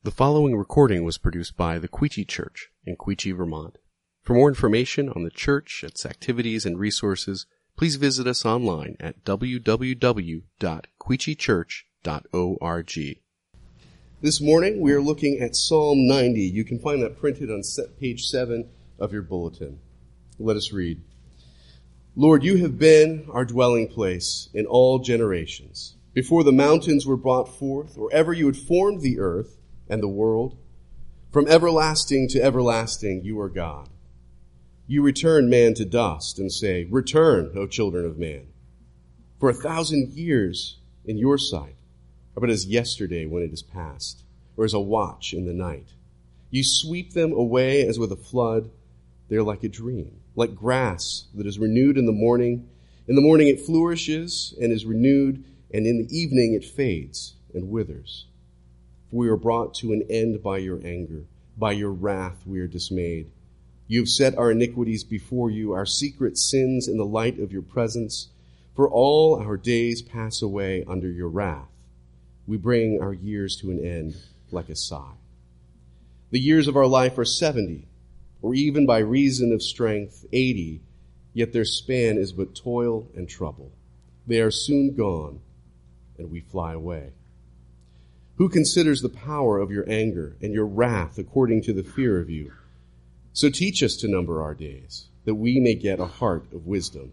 The following recording was produced by the Quechee Church in Quechee, Vermont. For more information on the church, its activities, and resources, please visit us online at www.quecheechurch.org. This morning, we are looking at Psalm 90. You can find that printed on page 7 of your bulletin. Let us read. Lord, you have been our dwelling place in all generations. Before the mountains were brought forth, or ever you had formed the earth and the world, from everlasting to everlasting you are God. You return man to dust and say, Return, O children of man. For 1,000 years in your sight are but as yesterday when it is past, or as a watch in the night. You sweep them away as with a flood. They are like a dream, like grass that is renewed in the morning. In the morning it flourishes and is renewed, and in the evening it fades and withers. For we are brought to an end by your anger. By your wrath we are dismayed. You have set our iniquities before you, our secret sins in the light of your presence. For all our days pass away under your wrath. We bring our years to an end like a sigh. The years of our life are 70, or even by reason of strength 80, yet their span is but toil and trouble. They are soon gone, and we fly away. Who considers the power of your anger and your wrath according to the fear of you? So teach us to number our days, that we may get a heart of wisdom.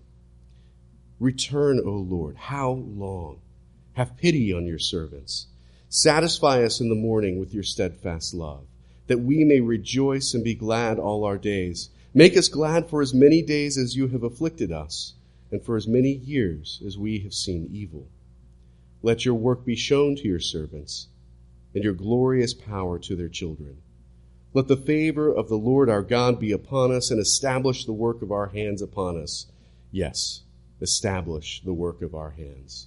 Return, O Lord, how long? Have pity on your servants. Satisfy us in the morning with your steadfast love, that we may rejoice and be glad all our days. Make us glad for as many days as you have afflicted us, and for as many years as we have seen evil. Let your work be shown to your servants, and your glorious power to their children. Let the favor of the Lord our God be upon us, and establish the work of our hands upon us. Yes, establish the work of our hands.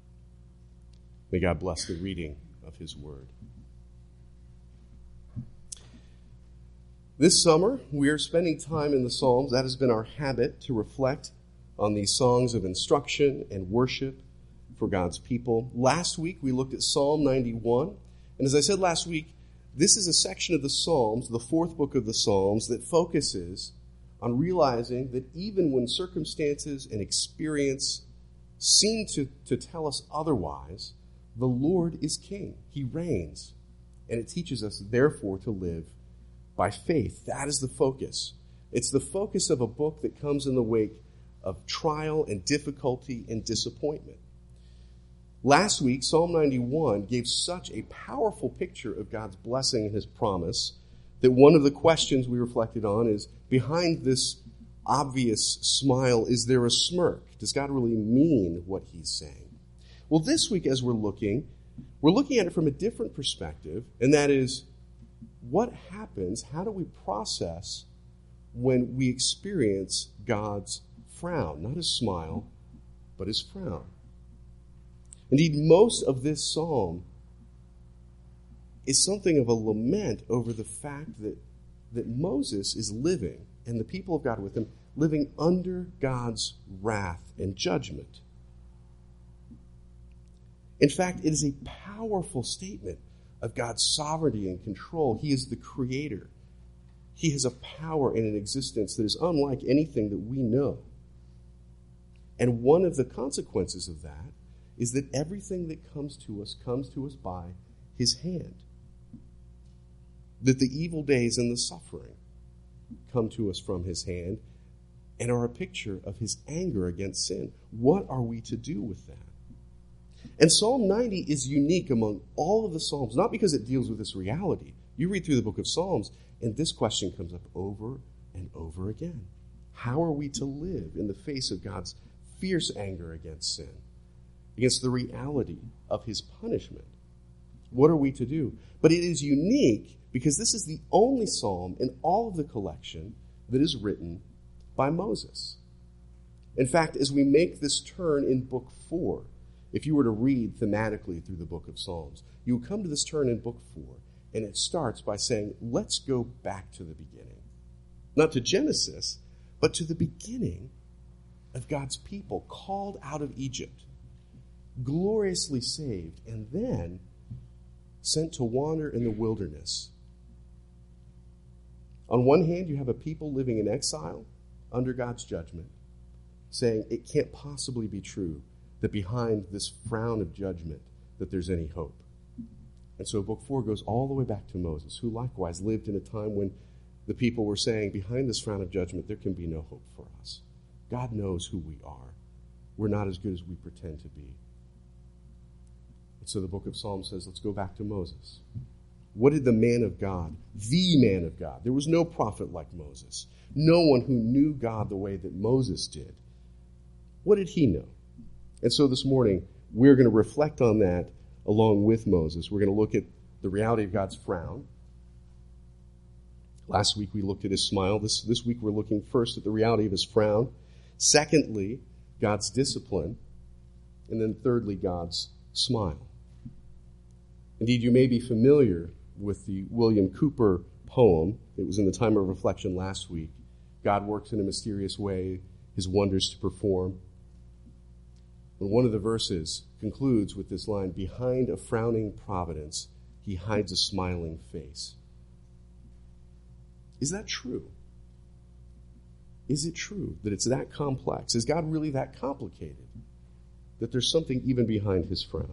May God bless the reading of his word. This summer, we are spending time in the Psalms. That has been our habit, to reflect on these songs of instruction and worship for God's people. Last week, we looked at Psalm 91. And as I said last week, this is a section of the Psalms, the fourth book of the Psalms, that focuses on realizing that even when circumstances and experience seem to tell us otherwise, the Lord is king. He reigns. And it teaches us, therefore, to live by faith. That is the focus. It's the focus of a book that comes in the wake of trial and difficulty and disappointment. Last week, Psalm 91 gave such a powerful picture of God's blessing and his promise that one of the questions we reflected on is, behind this obvious smile, is there a smirk? Does God really mean what he's saying? Well, this week as we're looking at it from a different perspective, and that is, what happens, how do we process when we experience God's frown? Not his smile, but his frown. Indeed, most of this psalm is something of a lament over the fact that Moses is living, and the people of God with him, living under God's wrath and judgment. In fact, it is a powerful statement of God's sovereignty and control. He is the creator. He has a power and an existence that is unlike anything that we know. And one of the consequences of that is that everything that comes to us by his hand. That the evil days and the suffering come to us from his hand and are a picture of his anger against sin. What are we to do with that? And Psalm 90 is unique among all of the Psalms, not because it deals with this reality. You read through the book of Psalms, and this question comes up over and over again. How are we to live in the face of God's fierce anger against sin, against the reality of his punishment? What are we to do? But it is unique because this is the only psalm in all of the collection that is written by Moses. In fact, as we make this turn in book 4, if you were to read thematically through the book of Psalms, you would come to this turn in book 4, and it starts by saying, let's go back to the beginning. Not to Genesis, but to the beginning of God's people called out of Egypt, gloriously saved, and then sent to wander in the wilderness. On one hand, you have a people living in exile under God's judgment, saying it can't possibly be true that behind this frown of judgment that there's any hope. And so book 4 goes all the way back to Moses, who likewise lived in a time when the people were saying, behind this frown of judgment, there can be no hope for us. God knows who we are. We're not as good as we pretend to be. And so the book of Psalms says, let's go back to Moses. What did the man of God, there was no prophet like Moses, no one who knew God the way that Moses did. What did he know? And so this morning, we're going to reflect on that along with Moses. We're going to look at the reality of God's frown. Last week we looked at his smile. This week we're looking first at the reality of his frown. Secondly, God's discipline. And then thirdly, God's smile. Indeed, you may be familiar with the William Cooper poem. It was in the time of reflection last week. God works in a mysterious way, his wonders to perform. And one of the verses concludes with this line, behind a frowning providence, he hides a smiling face. Is that true? Is it true that it's that complex? Is God really that complicated? That there's something even behind his frown?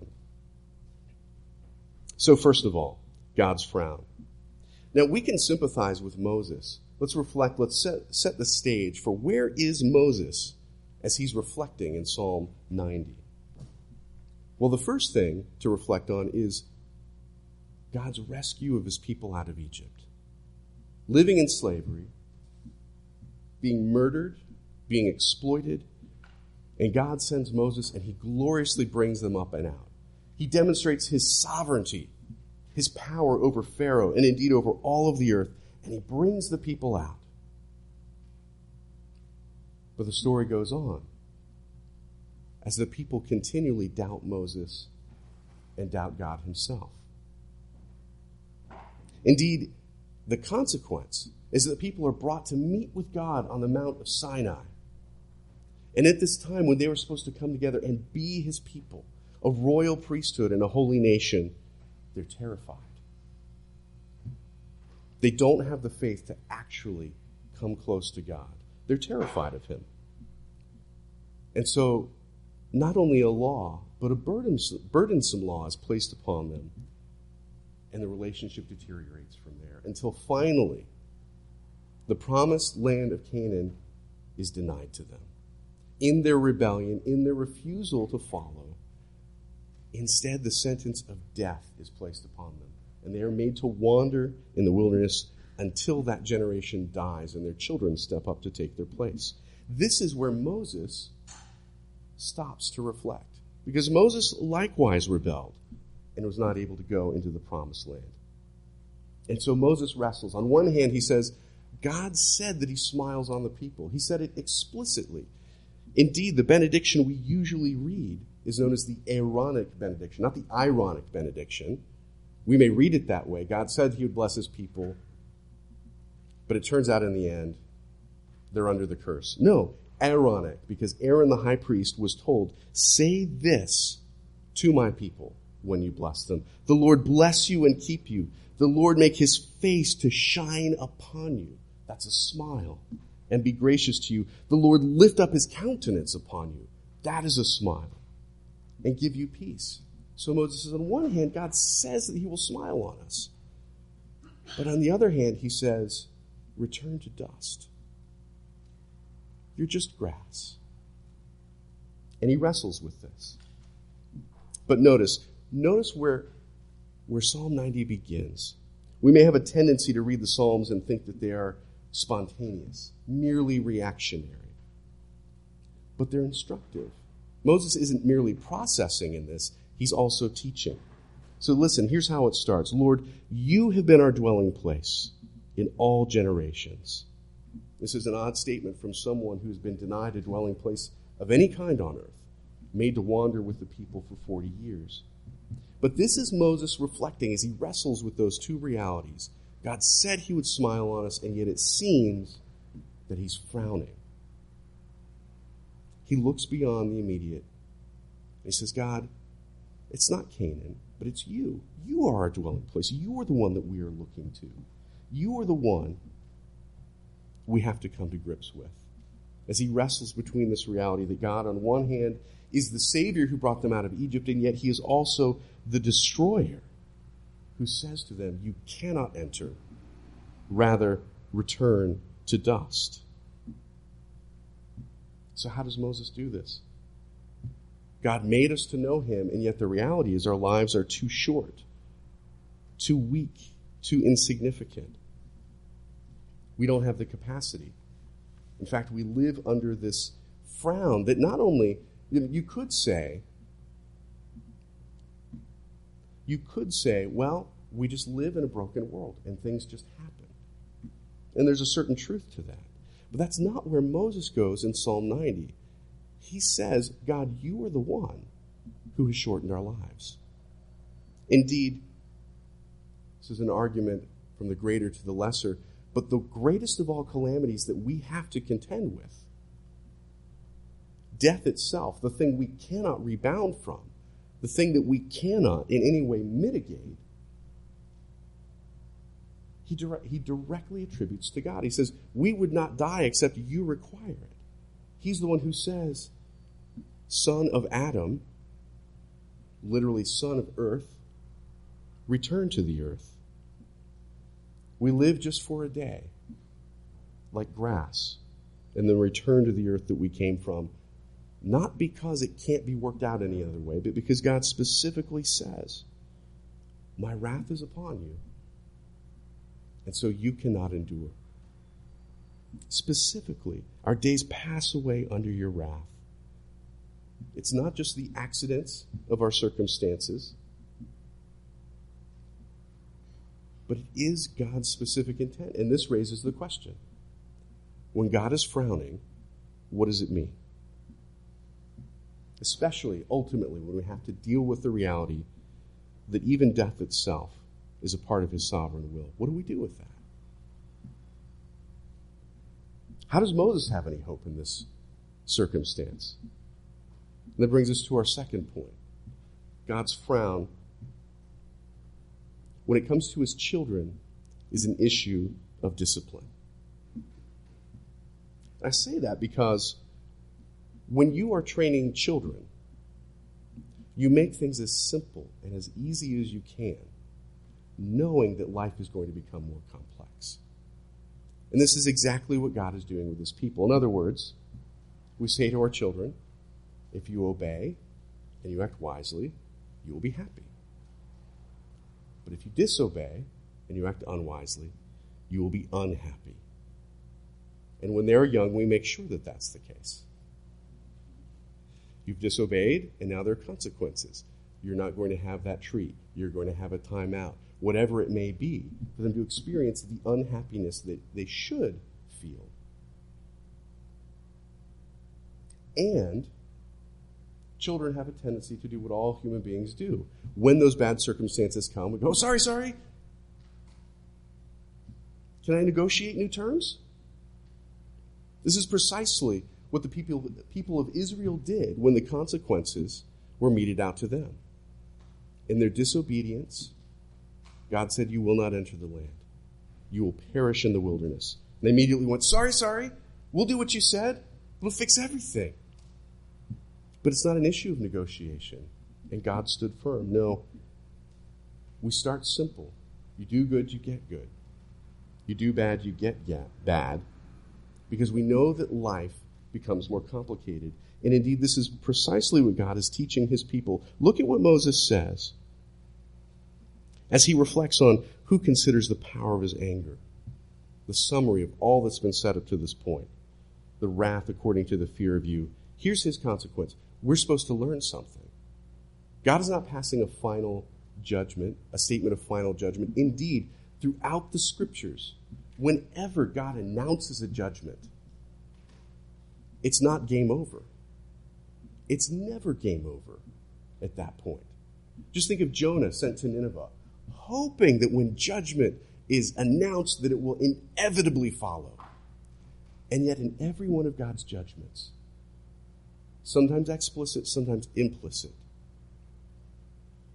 So first of all, God's frown. Now we can sympathize with Moses. Let's reflect, let's set the stage for where is Moses as he's reflecting in Psalm 90. Well, the first thing to reflect on is God's rescue of his people out of Egypt. Living in slavery, being murdered, being exploited, and God sends Moses and he gloriously brings them up and out. He demonstrates his sovereignty, his power over Pharaoh, and indeed over all of the earth, and he brings the people out. But the story goes on as the people continually doubt Moses and doubt God himself. Indeed, the consequence is that the people are brought to meet with God on the Mount of Sinai. And at this time, when they were supposed to come together and be his people, a royal priesthood and a holy nation, they're terrified. They don't have the faith to actually come close to God. They're terrified of him. And so, not only a law, but a burdensome law is placed upon them. And the relationship deteriorates from there until finally the promised land of Canaan is denied to them. In their rebellion, in their refusal to follow, instead the sentence of death is placed upon them. And they are made to wander in the wilderness until that generation dies and their children step up to take their place. This is where Moses stops to reflect, because Moses likewise rebelled and was not able to go into the promised land. And so Moses wrestles. On one hand, he says, God said that he smiles on the people. He said it explicitly. Indeed, the benediction we usually read is known as the Aaronic benediction, not the ironic benediction. We may read it that way. God said he would bless his people, but it turns out in the end, they're under the curse. No, Aaronic, because Aaron the high priest was told, say this to my people when you bless them. The Lord bless you and keep you. The Lord make his face to shine upon you. That's a smile. And be gracious to you. The Lord lift up his countenance upon you. That is a smile. And give you peace. So Moses says, on one hand, God says that he will smile on us. But on the other hand, he says, return to dust. You're just grass. And he wrestles with this. But notice where Psalm 90 begins. We may have a tendency to read the Psalms and think that they are spontaneous, merely reactionary. But they're instructive. Moses isn't merely processing in this, he's also teaching. So listen, here's how it starts. Lord, you have been our dwelling place in all generations. This is an odd statement from someone who's been denied a dwelling place of any kind on earth, made to wander with the people for 40 years. But this is Moses reflecting as he wrestles with those two realities. God said he would smile on us, and yet it seems that he's frowning. He looks beyond the immediate. He says, God, it's not Canaan. But it's you. You are our dwelling place. You are the one that we are looking to. You are the one we have to come to grips with. As he wrestles between this reality that God, on one hand, is the Savior who brought them out of Egypt, and yet he is also the destroyer who says to them, you cannot enter. Rather, return to dust. So how does Moses do this? God made us to know him, and yet the reality is our lives are too short, too weak, too insignificant. We don't have the capacity. In fact, we live under this frown that not only, you could say, well, we just live in a broken world and things just happen. And there's a certain truth to that. But that's not where Moses goes in Psalm 90. He says, God, you are the one who has shortened our lives. Indeed, this is an argument from the greater to the lesser, but the greatest of all calamities that we have to contend with, death itself, the thing we cannot rebound from, the thing that we cannot in any way mitigate, he directly attributes to God. He says, we would not die except you require it. He's the one who says, son of Adam, literally son of earth, return to the earth. We live just for a day, like grass, and then return to the earth that we came from, not because it can't be worked out any other way, but because God specifically says, my wrath is upon you, and so you cannot endure. Specifically, our days pass away under your wrath. It's not just the accidents of our circumstances, but it is God's specific intent. And this raises the question. When God is frowning, what does it mean? Especially, ultimately, when we have to deal with the reality that even death itself is a part of his sovereign will. What do we do with that? How does Moses have any hope in this circumstance? And that brings us to our second point. God's frown, when it comes to his children, is an issue of discipline. I say that because when you are training children, you make things as simple and as easy as you can, knowing that life is going to become more complex. And this is exactly what God is doing with his people. In other words, we say to our children, if you obey and you act wisely, you will be happy. But if you disobey and you act unwisely, you will be unhappy. And when they're young, we make sure that that's the case. You've disobeyed, and now there are consequences. You're not going to have that treat. You're going to have a timeout. Whatever it may be, for them to experience the unhappiness that they should feel. And children have a tendency to do what all human beings do. When those bad circumstances come, we go, sorry. Can I negotiate new terms? This is precisely what the people of Israel did when the consequences were meted out to them. In their disobedience, God said, you will not enter the land. You will perish in the wilderness. And they immediately went, sorry, we'll do what you said. We'll fix everything. But it's not an issue of negotiation. And God stood firm. No, we start simple. You do good, you get good. You do bad, you get bad. Because we know that life becomes more complicated. And indeed, this is precisely what God is teaching his people. Look at what Moses says as he reflects on who considers the power of his anger. The summary of all that's been said up to this point. The wrath according to the fear of you. Here's his consequence. We're supposed to learn something. God is not passing a final judgment, a statement of final judgment. Indeed, throughout the scriptures, whenever God announces a judgment, it's not game over. It's never game over at that point. Just think of Jonah sent to Nineveh, hoping that when judgment is announced that it will inevitably follow. And yet in every one of God's judgments, sometimes explicit, sometimes implicit,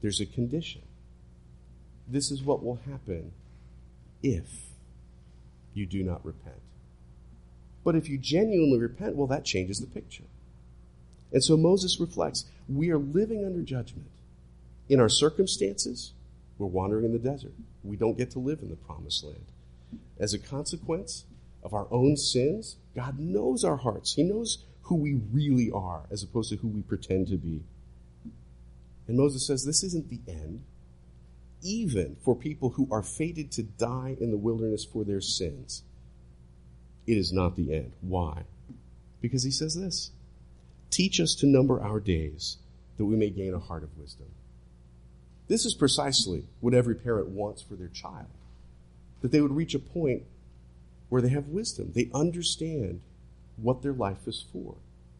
there's a condition. This is what will happen if you do not repent. But if you genuinely repent, well, that changes the picture. And so Moses reflects, we are living under judgment. In our circumstances, we're wandering in the desert. We don't get to live in the promised land. As a consequence of our own sins, God knows our hearts. He knows who we really are as opposed to who we pretend to be. And Moses says this isn't the end. Even for people who are fated to die in the wilderness for their sins, it is not the end. Why? Because he says this, teach us to number our days that we may gain a heart of wisdom. This is precisely what every parent wants for their child, that they would reach a point where they have wisdom. They understand what their life is for.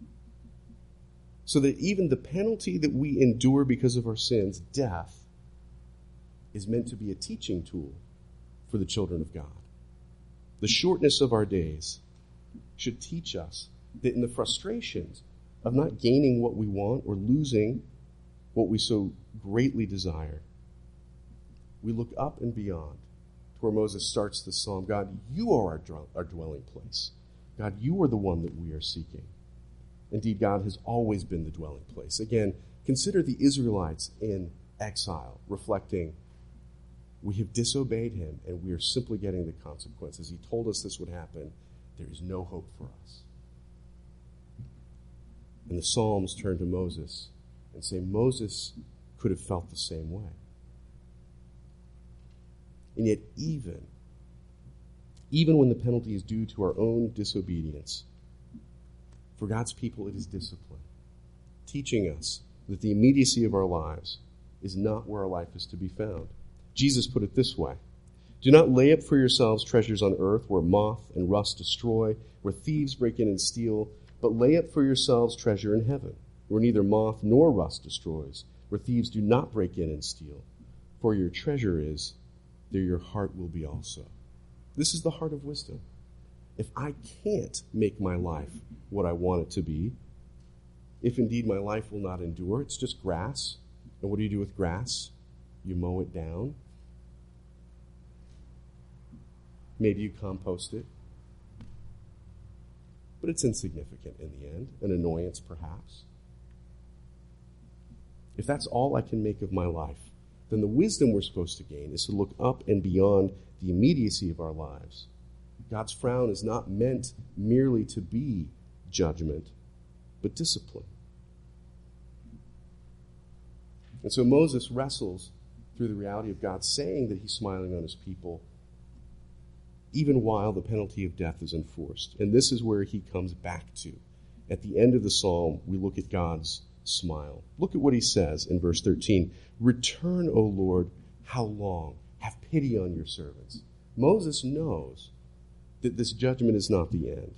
So that even the penalty that we endure because of our sins, death, is meant to be a teaching tool for the children of God. The shortness of our days should teach us that in the frustrations of not gaining what we want or losing what we so greatly desire, we look up and beyond to where Moses starts the psalm. God, you are our dwelling place. God, you are the one that we are seeking. Indeed, God has always been the dwelling place. Again, consider the Israelites in exile, reflecting, we have disobeyed him, and we are simply getting the consequences. He told us this would happen. There is no hope for us. And the Psalms turn to Moses and say, Moses could have felt the same way. And yet even when the penalty is due to our own disobedience, for God's people it is discipline, teaching us that the immediacy of our lives is not where our life is to be found. Jesus put it this way, do not lay up for yourselves treasures on earth where moth and rust destroy, where thieves break in and steal, but lay up for yourselves treasure in heaven, where neither moth nor rust destroys, where thieves do not break in and steal. For your treasure is, there your heart will be also. This is the heart of wisdom. If I can't make my life what I want it to be, if indeed my life will not endure, it's just grass. And what do you do with grass? You mow it down. Maybe you compost it. But it's insignificant in the end, an annoyance perhaps. If that's all I can make of my life, then the wisdom we're supposed to gain is to look up and beyond the immediacy of our lives. God's frown is not meant merely to be judgment, but discipline. And so Moses wrestles through the reality of God saying that he's smiling on his people, even while the penalty of death is enforced. And this is where he comes back to. At the end of the psalm, we look at God's smile. Look at what he says in verse 13. Return, O Lord, how long? Have pity on your servants. Moses knows that this judgment is not the end.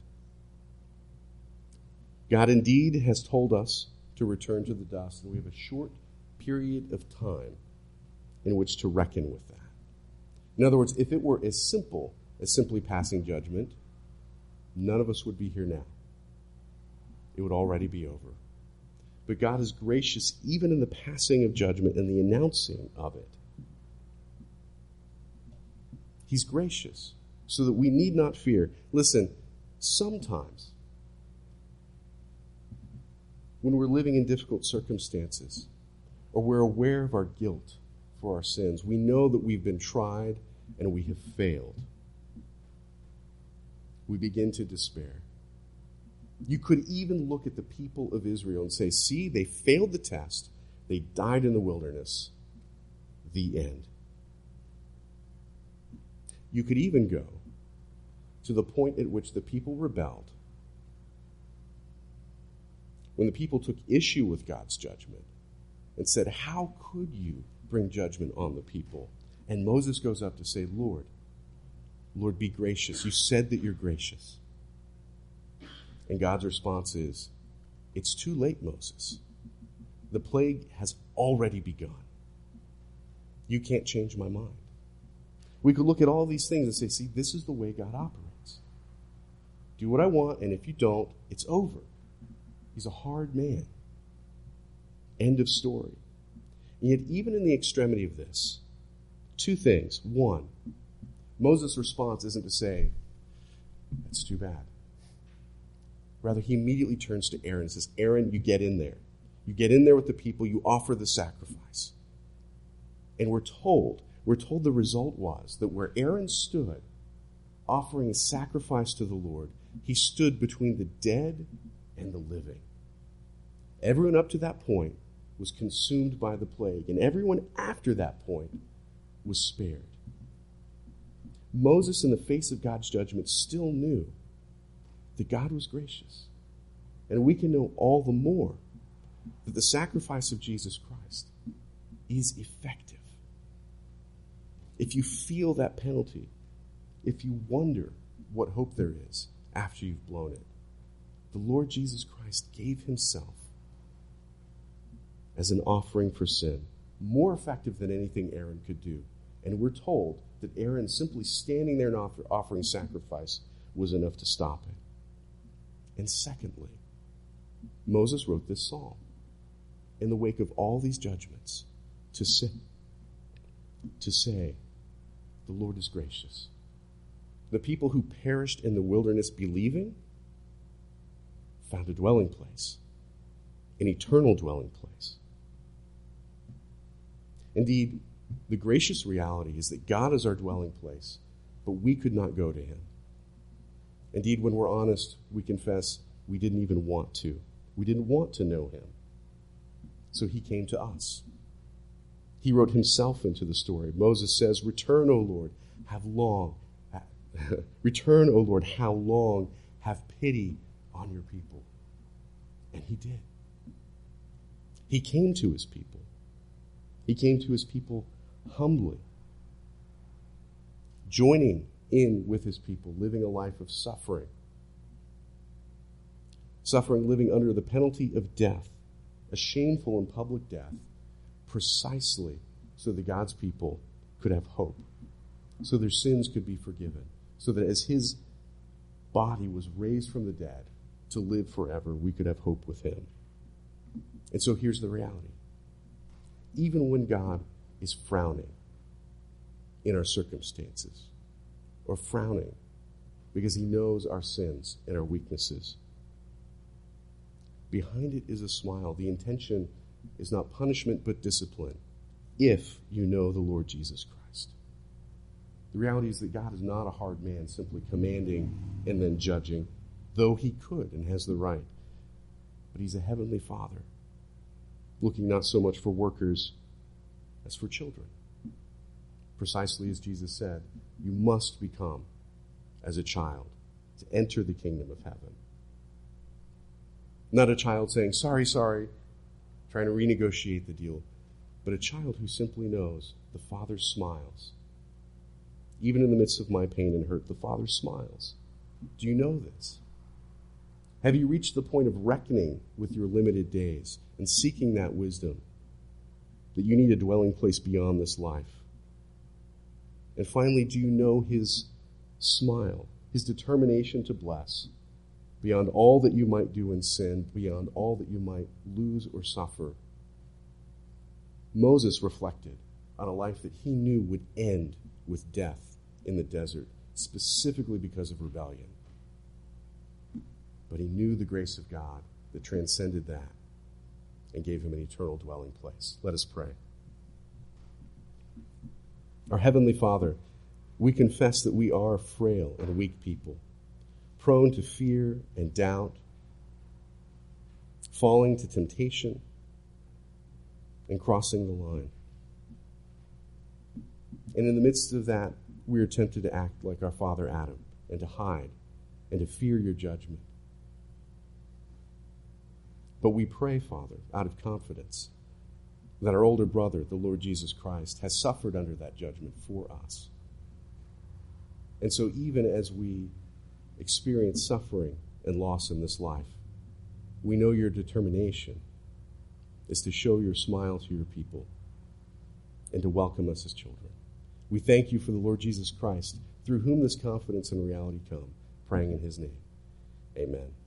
God indeed has told us to return to the dust, and we have a short period of time in which to reckon with that. In other words, if it were as simple as simply passing judgment, none of us would be here now. It would already be over. But God is gracious even in the passing of judgment and the announcing of it. He's gracious so that we need not fear. Listen, sometimes when we're living in difficult circumstances or we're aware of our guilt for our sins, we know that we've been tried and we have failed. We begin to despair. You could even look at the people of Israel and say, see, they failed the test. They died in the wilderness. The end. You could even go to the point at which the people rebelled. When the people took issue with God's judgment and said, how could you bring judgment on the people? And Moses goes up to say, Lord, be gracious. You said that you're gracious. And God's response is, it's too late, Moses. The plague has already begun. You can't change my mind. We could look at all these things and say, see, this is the way God operates. Do what I want, and if you don't, it's over. He's a hard man. End of story. And yet, even in the extremity of this, two things. One, Moses' response isn't to say, "That's too bad." Rather, he immediately turns to Aaron and says, "Aaron, you get in there. You get in there with the people, you offer the sacrifice." And we're told the result was that where Aaron stood, offering a sacrifice to the Lord, he stood between the dead and the living. Everyone up to that point was consumed by the plague, and everyone after that point was spared. Moses, in the face of God's judgment, still knew that God was gracious. And we can know all the more that the sacrifice of Jesus Christ is effective. If you feel that penalty, if you wonder what hope there is after you've blown it, the Lord Jesus Christ gave himself as an offering for sin, more effective than anything Aaron could do. And we're told that Aaron simply standing there and offering sacrifice was enough to stop it. And secondly, Moses wrote this psalm in the wake of all these judgments to say, the Lord is gracious. The people who perished in the wilderness believing found a dwelling place, an eternal dwelling place. Indeed, the gracious reality is that God is our dwelling place, but we could not go to him. Indeed, when we're honest, we confess we didn't even want to. We didn't want to know him. So he came to us. He wrote himself into the story. Moses says, "Return, O Lord, return, O Lord, how long? Have pity on your people." And he did. He came to his people. He came to his people humbly, joining in with his people, living a life of suffering, living under the penalty of death, a shameful and public death, precisely so that God's people could have hope, so their sins could be forgiven, so that as his body was raised from the dead to live forever, we could have hope with him. And so here's the reality. Even when God is frowning in our circumstances, or frowning because he knows our sins and our weaknesses, behind it is a smile. The intention is not punishment but discipline, if you know the Lord Jesus Christ. The reality is that God is not a hard man simply commanding and then judging, though he could and has the right. But he's a heavenly Father, looking not so much for workers as for children. Precisely as Jesus said, you must become as a child to enter the kingdom of heaven. Not a child saying, sorry, trying to renegotiate the deal, but a child who simply knows the Father smiles. Even in the midst of my pain and hurt, the Father smiles. Do you know this? Have you reached the point of reckoning with your limited days and seeking that wisdom, that you need a dwelling place beyond this life? And finally, do you know his smile, his determination to bless beyond all that you might do in sin, beyond all that you might lose or suffer? Moses reflected on a life that he knew would end with death in the desert, specifically because of rebellion. But he knew the grace of God that transcended that and gave him an eternal dwelling place. Let us pray. Our Heavenly Father, we confess that we are frail and weak people, prone to fear and doubt, falling to temptation and crossing the line. And in the midst of that, we are tempted to act like our father Adam and to hide and to fear your judgment. But we pray, Father, out of confidence, that our older brother, the Lord Jesus Christ, has suffered under that judgment for us. And so even as we experience suffering and loss in this life, we know your determination is to show your smile to your people and to welcome us as children. We thank you for the Lord Jesus Christ, through whom this confidence and reality come, praying in his name. Amen.